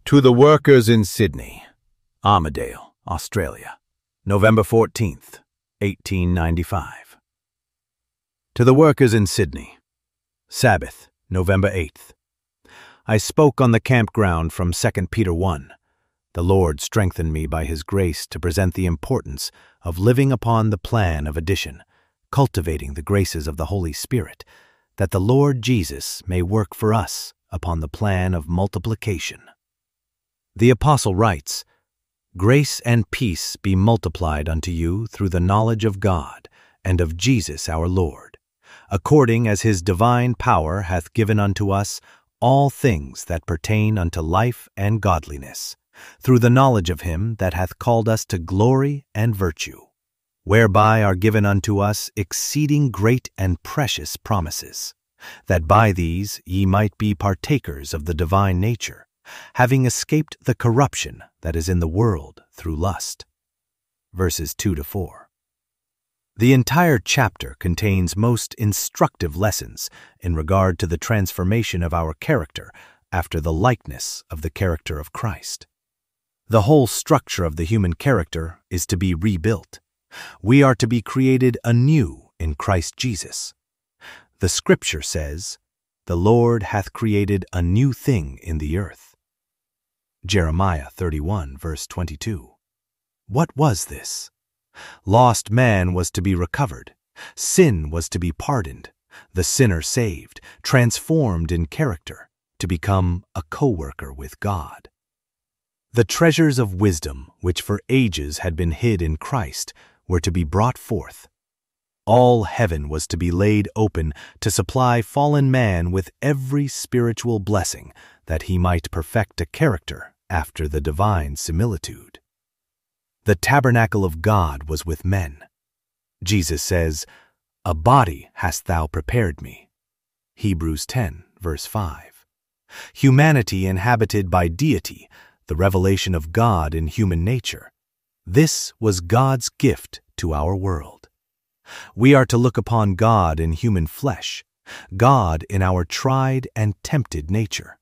To the Workers in Sydney, Armidale, Australia, November 14th, 1895. To the Workers in Sydney, Sabbath, November 8th. I spoke on the campground from 2 Peter 1. The Lord strengthened me by His grace to present the importance of living upon the plan of addition, cultivating the graces of the Holy Spirit, that the Lord Jesus may work for us upon the plan of multiplication. The Apostle writes, "Grace and peace be multiplied unto you through the knowledge of God and of Jesus our Lord, according as His divine power hath given unto us all things that pertain unto life and godliness, through the knowledge of Him that hath called us to glory and virtue, whereby are given unto us exceeding great and precious promises, that by these ye might be partakers of the divine nature, having escaped the corruption that is in the world through lust." Verses 2-4. The entire chapter contains most instructive lessons in regard to the transformation of our character after the likeness of the character of Christ. The whole structure of the human character is to be rebuilt. We are to be created anew in Christ Jesus. The Scripture says, "The Lord hath created a new thing in the earth." Jeremiah 31, verse 22. What was this? Lost man was to be recovered. Sin was to be pardoned. The sinner saved, transformed in character, to become a co-worker with God. The treasures of wisdom, which for ages had been hid in Christ, were to be brought forth. All heaven was to be laid open to supply fallen man with every spiritual blessing, that he might perfect a character after the divine similitude. The tabernacle of God was with men. Jesus says, "A body hast thou prepared me." Hebrews 10, verse 5. Humanity inhabited by deity, the revelation of God in human nature. This was God's gift to our world. We are to look upon God in human flesh, God in our tried and tempted nature.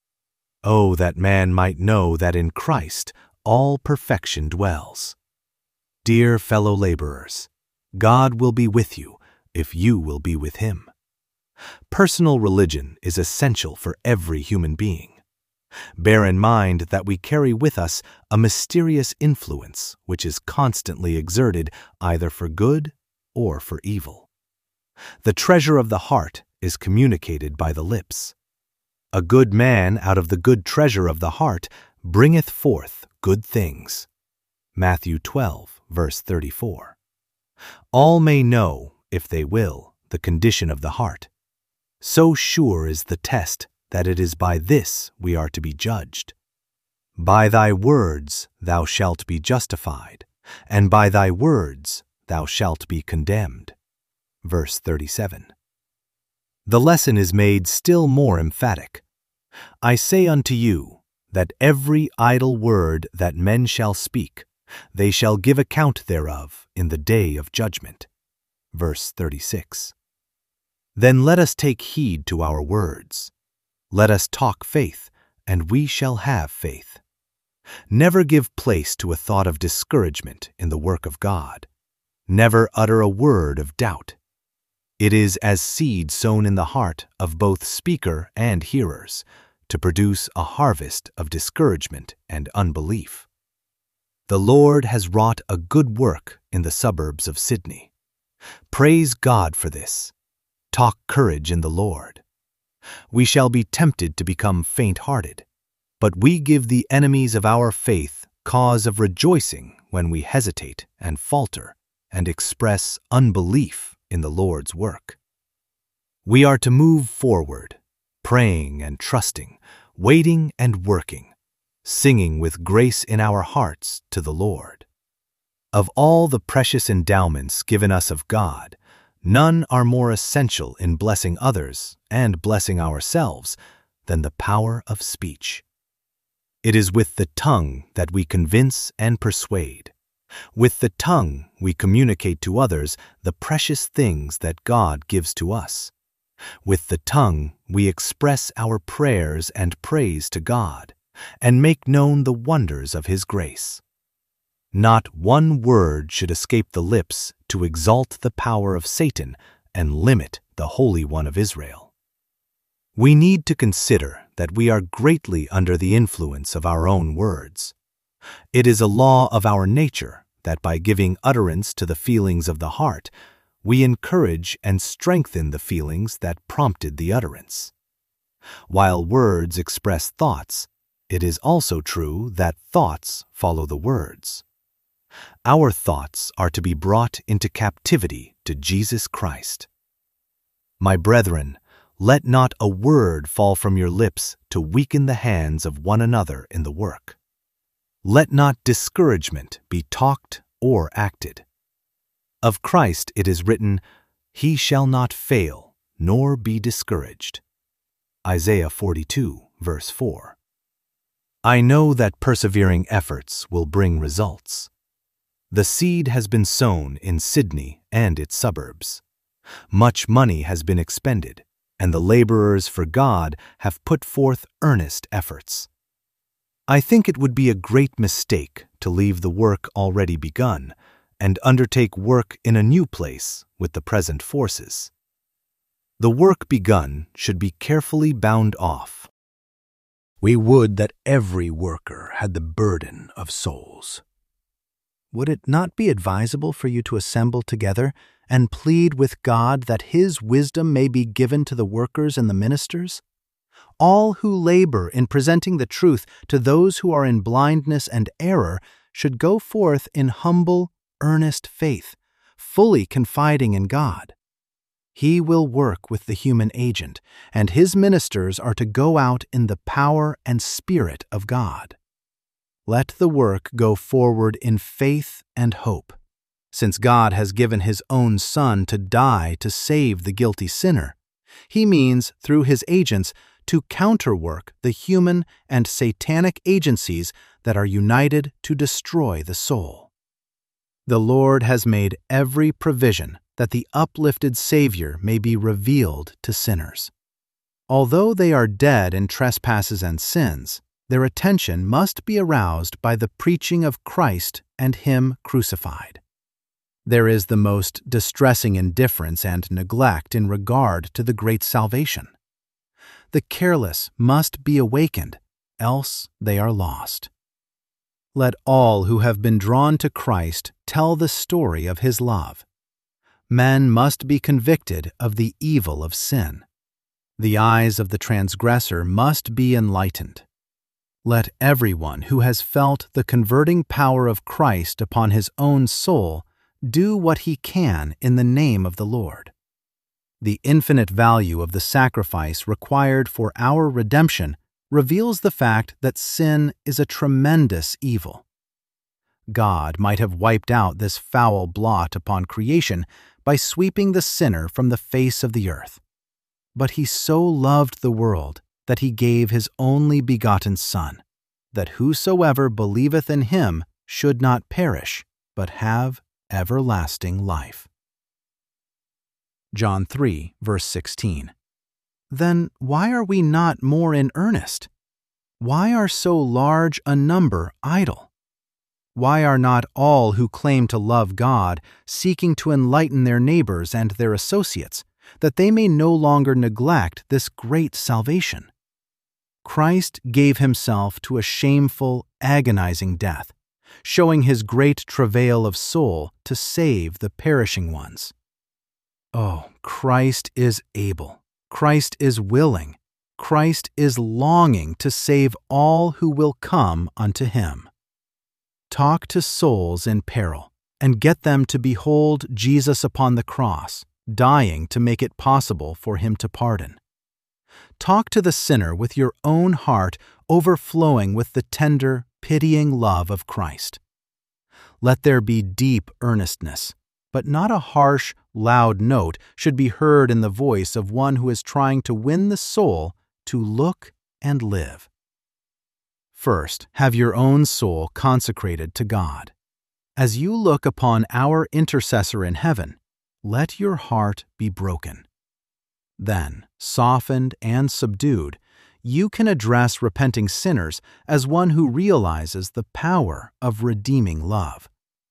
Oh, that man might know that in Christ all perfection dwells. Dear fellow laborers, God will be with you if you will be with Him. Personal religion is essential for every human being. Bear in mind that we carry with us a mysterious influence which is constantly exerted either for good or for evil. The treasure of the heart is communicated by the lips. A good man out of the good treasure of the heart bringeth forth good things. Matthew 12, verse 34. All may know, if they will, the condition of the heart. So sure is the test that it is by this we are to be judged. By thy words thou shalt be justified, and by thy words thou shalt be condemned. Verse 37. The lesson is made still more emphatic. I say unto you, that every idle word that men shall speak, they shall give account thereof in the day of judgment. Verse 36. Then let us take heed to our words. Let us talk faith, and we shall have faith. Never give place to a thought of discouragement in the work of God. Never utter a word of doubt. It is as seed sown in the heart of both speaker and hearers, to produce a harvest of discouragement and unbelief. The Lord has wrought a good work in the suburbs of Sydney. Praise God for this. Talk courage in the Lord. We shall be tempted to become faint-hearted, but we give the enemies of our faith cause of rejoicing when we hesitate and falter and express unbelief in the Lord's work. We are to move forward, praying and trusting, waiting and working, singing with grace in our hearts to the Lord. Of all the precious endowments given us of God, none are more essential in blessing others and blessing ourselves than the power of speech. It is with the tongue that we convince and persuade. With the tongue we communicate to others the precious things that God gives to us. With the tongue we express our prayers and praise to God, and make known the wonders of his grace. Not one word should escape the lips to exalt the power of Satan and limit the Holy One of Israel. We need to consider that we are greatly under the influence of our own words. It is a law of our nature that by giving utterance to the feelings of the heart, we encourage and strengthen the feelings that prompted the utterance. While words express thoughts, it is also true that thoughts follow the words. Our thoughts are to be brought into captivity to Jesus Christ. My brethren, let not a word fall from your lips to weaken the hands of one another in the work. Let not discouragement be talked or acted. Of Christ it is written, "He shall not fail, nor be discouraged." Isaiah 42, verse 4. I know that persevering efforts will bring results. The seed has been sown in Sydney and its suburbs. Much money has been expended, and the laborers for God have put forth earnest efforts. I think it would be a great mistake to leave the work already begun and undertake work in a new place with the present forces. The work begun should be carefully bound off. We would that every worker had the burden of souls. Would it not be advisable for you to assemble together and plead with God that His wisdom may be given to the workers and the ministers? All who labor in presenting the truth to those who are in blindness and error should go forth in humble, earnest faith, fully confiding in God. He will work with the human agent, and His ministers are to go out in the power and Spirit of God. Let the work go forward in faith and hope, since God has given His own Son to die to save the guilty sinner. He means, through His agents, to counterwork the human and satanic agencies that are united to destroy the soul. The Lord has made every provision that the uplifted Savior may be revealed to sinners. Although they are dead in trespasses and sins, their attention must be aroused by the preaching of Christ and Him crucified. There is the most distressing indifference and neglect in regard to the great salvation. The careless must be awakened, else they are lost. Let all who have been drawn to Christ tell the story of His love. Men must be convicted of the evil of sin. The eyes of the transgressor must be enlightened. Let everyone who has felt the converting power of Christ upon his own soul do what he can in the name of the Lord. The infinite value of the sacrifice required for our redemption reveals the fact that sin is a tremendous evil. God might have wiped out this foul blot upon creation by sweeping the sinner from the face of the earth. But He so loved the world that He gave His only begotten Son, that whosoever believeth in Him should not perish, but have everlasting life. John 3, verse 16. Then why are we not more in earnest? Why are so large a number idle? Why are not all who claim to love God seeking to enlighten their neighbors and their associates, that they may no longer neglect this great salvation? Christ gave Himself to a shameful, agonizing death, showing His great travail of soul to save the perishing ones. Oh, Christ is able, Christ is willing, Christ is longing to save all who will come unto Him. Talk to souls in peril, and get them to behold Jesus upon the cross, dying to make it possible for Him to pardon. Talk to the sinner with your own heart overflowing with the tender, pitying love of Christ. Let there be deep earnestness, but not a harsh, loud note should be heard in the voice of one who is trying to win the soul to look and live. First, have your own soul consecrated to God. As you look upon our intercessor in heaven, let your heart be broken. Then, softened and subdued, you can address repenting sinners as one who realizes the power of redeeming love.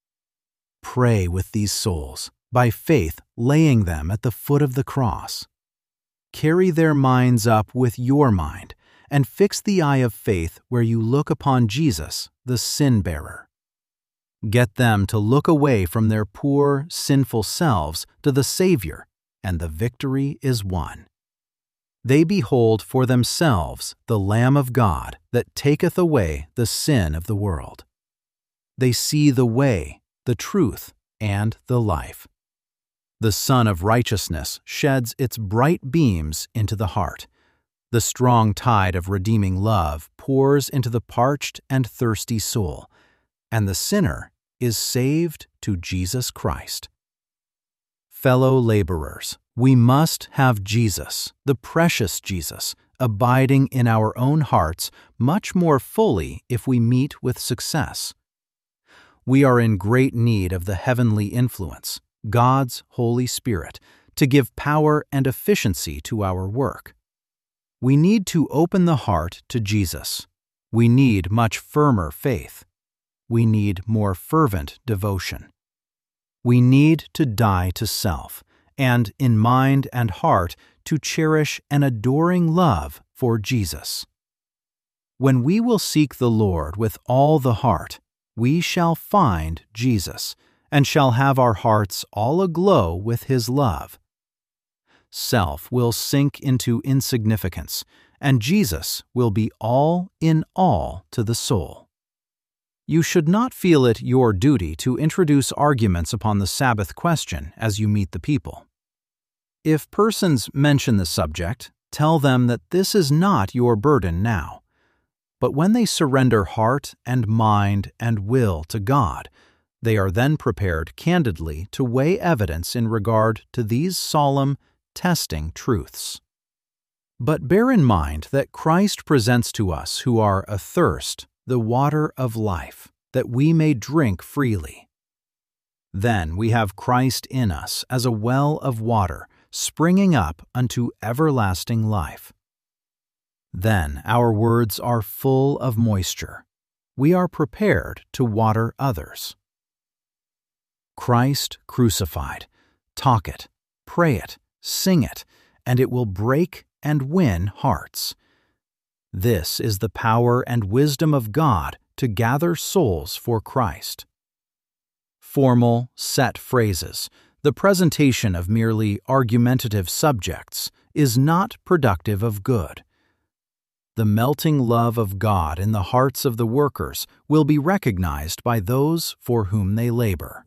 Pray with these souls, by faith laying them at the foot of the cross. Carry their minds up with your mind and fix the eye of faith where you look upon Jesus, the sin-bearer. Get them to look away from their poor, sinful selves to the Savior, and the victory is won. They behold for themselves the Lamb of God that taketh away the sin of the world. They see the way, the truth, and the life. The Sun of Righteousness sheds its bright beams into the heart. The strong tide of redeeming love pours into the parched and thirsty soul, and the sinner is saved to Jesus Christ. Fellow laborers, we must have Jesus, the precious Jesus, abiding in our own hearts much more fully if we meet with success. We are in great need of the heavenly influence, God's Holy Spirit, to give power and efficiency to our work. We need to open the heart to Jesus. We need much firmer faith. We need more fervent devotion. We need to die to self, and in mind and heart to cherish an adoring love for Jesus. When we will seek the Lord with all the heart, we shall find Jesus, and shall have our hearts all aglow with His love. Self will sink into insignificance, and Jesus will be all in all to the soul. You should not feel it your duty to introduce arguments upon the Sabbath question as you meet the people. If persons mention the subject, tell them that this is not your burden now. But when they surrender heart and mind and will to God, they are then prepared candidly to weigh evidence in regard to these solemn, testing truths. But bear in mind that Christ presents to us who are athirst the water of life, that we may drink freely. Then we have Christ in us as a well of water, springing up unto everlasting life. Then our words are full of moisture. We are prepared to water others. Christ crucified. Talk it, pray it, sing it, and it will break and win hearts. This is the power and wisdom of God to gather souls for Christ. Formal, set phrases, the presentation of merely argumentative subjects, is not productive of good. The melting love of God in the hearts of the workers will be recognized by those for whom they labor.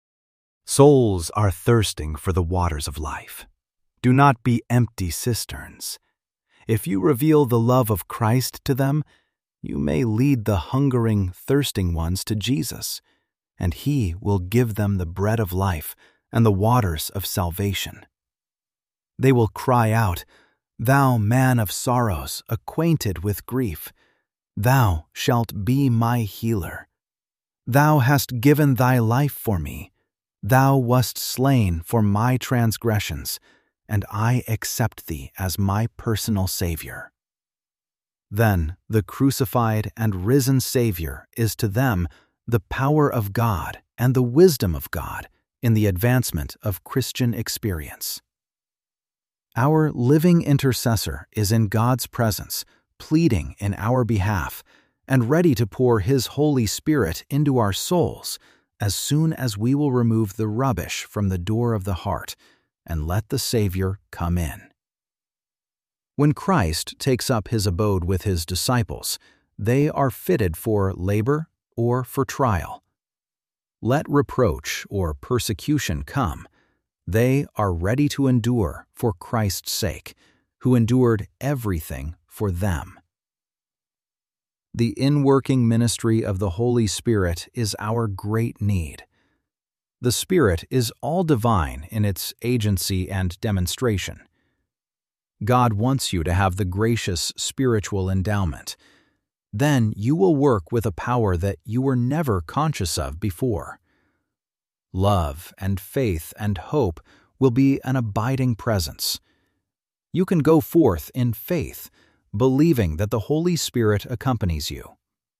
Souls are thirsting for the waters of life. Do not be empty cisterns. If you reveal the love of Christ to them, you may lead the hungering, thirsting ones to Jesus, and He will give them the bread of life and the waters of salvation. They will cry out, "Thou man of sorrows, acquainted with grief, Thou shalt be my healer. Thou hast given Thy life for me. Thou wast slain for my transgressions, and I accept Thee as my personal Savior." Then the crucified and risen Savior is to them the power of God and the wisdom of God in the advancement of Christian experience. Our living intercessor is in God's presence, pleading in our behalf, and ready to pour His Holy Spirit into our souls as soon as we will remove the rubbish from the door of the heart and let the Savior come in. When Christ takes up His abode with His disciples, they are fitted for labor or for trial. Let reproach or persecution come, they are ready to endure for Christ's sake, who endured everything for them. The inworking ministry of the Holy Spirit is our great need. The Spirit is all divine in its agency and demonstration. God wants you to have the gracious spiritual endowment. Then you will work with a power that you were never conscious of before. Love and faith and hope will be an abiding presence. You can go forth in faith, believing that the Holy Spirit accompanies you.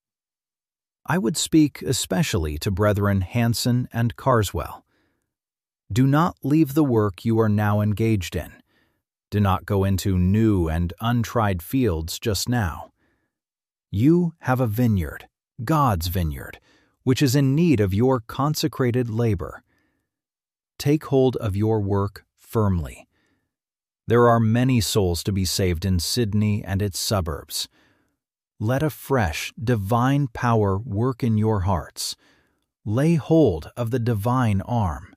I would speak especially to Brethren Hansen and Carswell. Do not leave the work you are now engaged in. Do not go into new and untried fields just now. You have a vineyard, God's vineyard, which is in need of your consecrated labor. Take hold of your work firmly. There are many souls to be saved in Sydney and its suburbs. Let a fresh, divine power work in your hearts. Lay hold of the divine arm.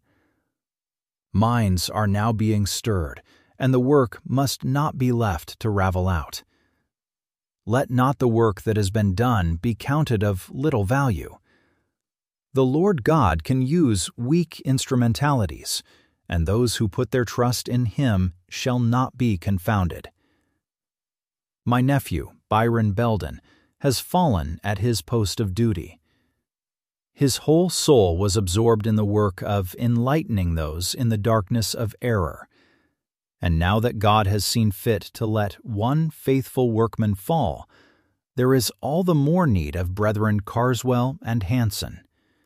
Minds are now being stirred, and the work must not be left to ravel out. Let not the work that has been done be counted of little value. The Lord God can use weak instrumentalities, and those who put their trust in Him shall not be confounded. My nephew, Byron Belden, has fallen at his post of duty. His whole soul was absorbed in the work of enlightening those in the darkness of error. And now that God has seen fit to let one faithful workman fall, there is all the more need of Brethren Carswell and Hansen.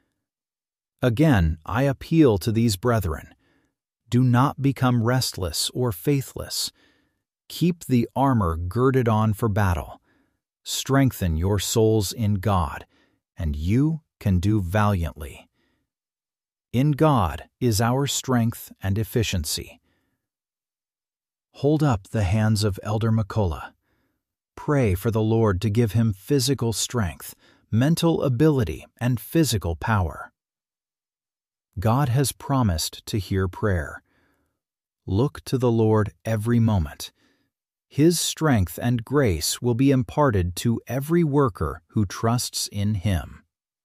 Again, I appeal to these brethren. Do not become restless or faithless. Keep the armor girded on for battle. Strengthen your souls in God, and you can do valiantly. In God is our strength and efficiency. Hold up the hands of Elder McCullough. Pray for the Lord to give him physical strength, mental ability, and physical power. God has promised to hear prayer. Look to the Lord every moment. His strength and grace will be imparted to every worker who trusts in Him.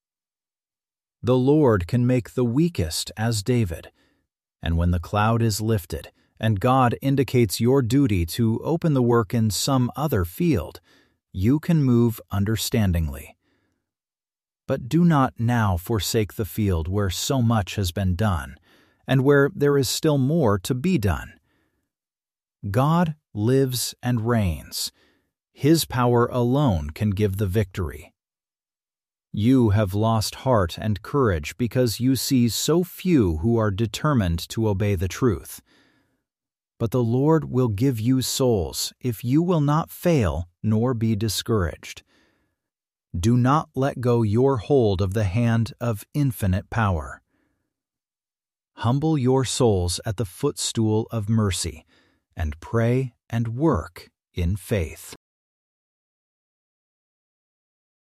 The Lord can make the weakest as David, and when the cloud is lifted and God indicates your duty to open the work in some other field, you can move understandingly. But do not now forsake the field where so much has been done, and where there is still more to be done. God lives and reigns. His power alone can give the victory. You have lost heart and courage because you see so few who are determined to obey the truth. But the Lord will give you souls if you will not fail nor be discouraged. Do not let go your hold of the hand of infinite power. Humble your souls at the footstool of mercy, and pray and work in faith.